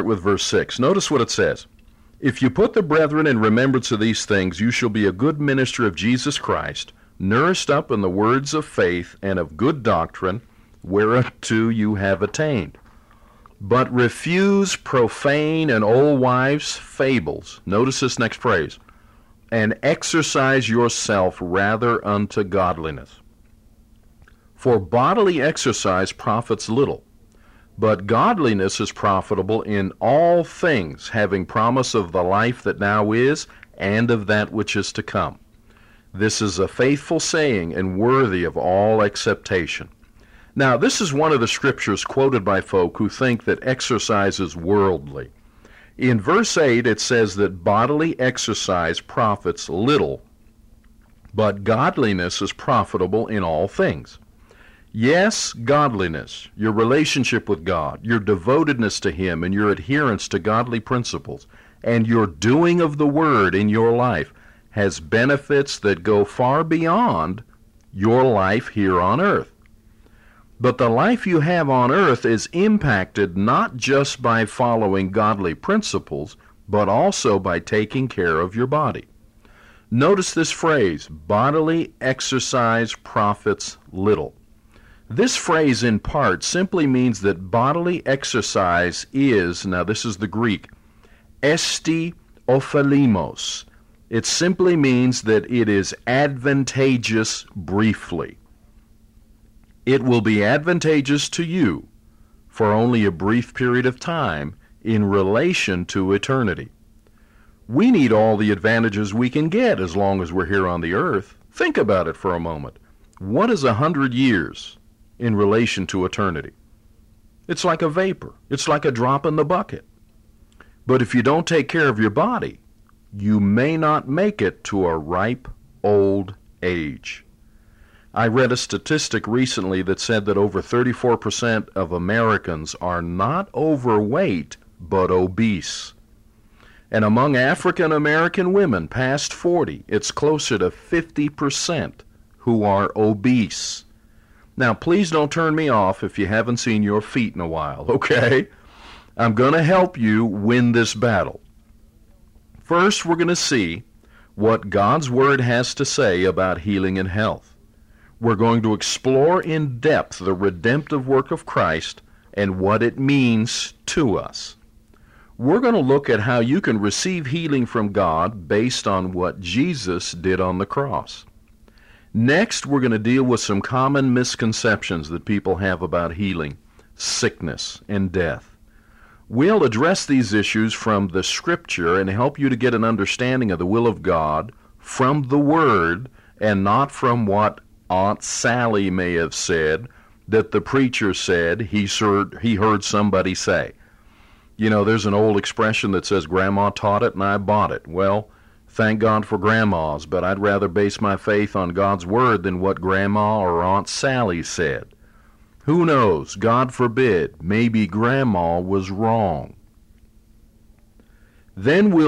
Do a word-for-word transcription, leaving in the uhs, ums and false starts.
with verse six. Notice what it says. If you put the brethren in remembrance of these things, you shall be a good minister of Jesus Christ, nourished up in the words of faith and of good doctrine, whereunto you have attained. But refuse profane and old wives' fables. Notice this next phrase. And exercise yourself rather unto godliness. For bodily exercise profits little, but godliness is profitable in all things, having promise of the life that now is, and of that which is to come. This is a faithful saying, and worthy of all acceptation. Now, this is one of the scriptures quoted by folk who think that exercise is worldly. In verse eight, it says that bodily exercise profits little, but godliness is profitable in all things. Yes, godliness, your relationship with God, your devotedness to Him, and your adherence to godly principles, and your doing of the Word in your life has benefits that go far beyond your life here on earth. But the life you have on earth is impacted not just by following godly principles, but also by taking care of your body. Notice this phrase, bodily exercise profits little. This phrase in part simply means that bodily exercise is, now this is the Greek, esti ophelimos. It simply means that it is advantageous briefly. It will be advantageous to you for only a brief period of time in relation to eternity. We need all the advantages we can get as long as we're here on the earth. Think about it for a moment. What is a hundred years in relation to eternity? It's like a vapor. It's like a drop in the bucket. But if you don't take care of your body, you may not make it to a ripe old age. I read a statistic recently that said that over thirty-four percent of Americans are not overweight, but obese. And among African American women past forty, it's closer to fifty percent who are obese. Now, please don't turn me off if you haven't seen your feet in a while, okay? I'm going to help you win this battle. First, we're going to see what God's Word has to say about healing and health. We're going to explore in depth the redemptive work of Christ and what it means to us. We're going to look at how you can receive healing from God based on what Jesus did on the cross. Next, we're going to deal with some common misconceptions that people have about healing, sickness, and death. We'll address these issues from the Scripture and help you to get an understanding of the will of God from the Word and not from what Aunt Sally may have said that the preacher said he heard, he heard somebody say. You know, there's an old expression that says, Grandma taught it and I bought it. Well, thank God for grandmas, but I'd rather base my faith on God's Word than what Grandma or Aunt Sally said. Who knows? God forbid. Maybe Grandma was wrong. Then we'll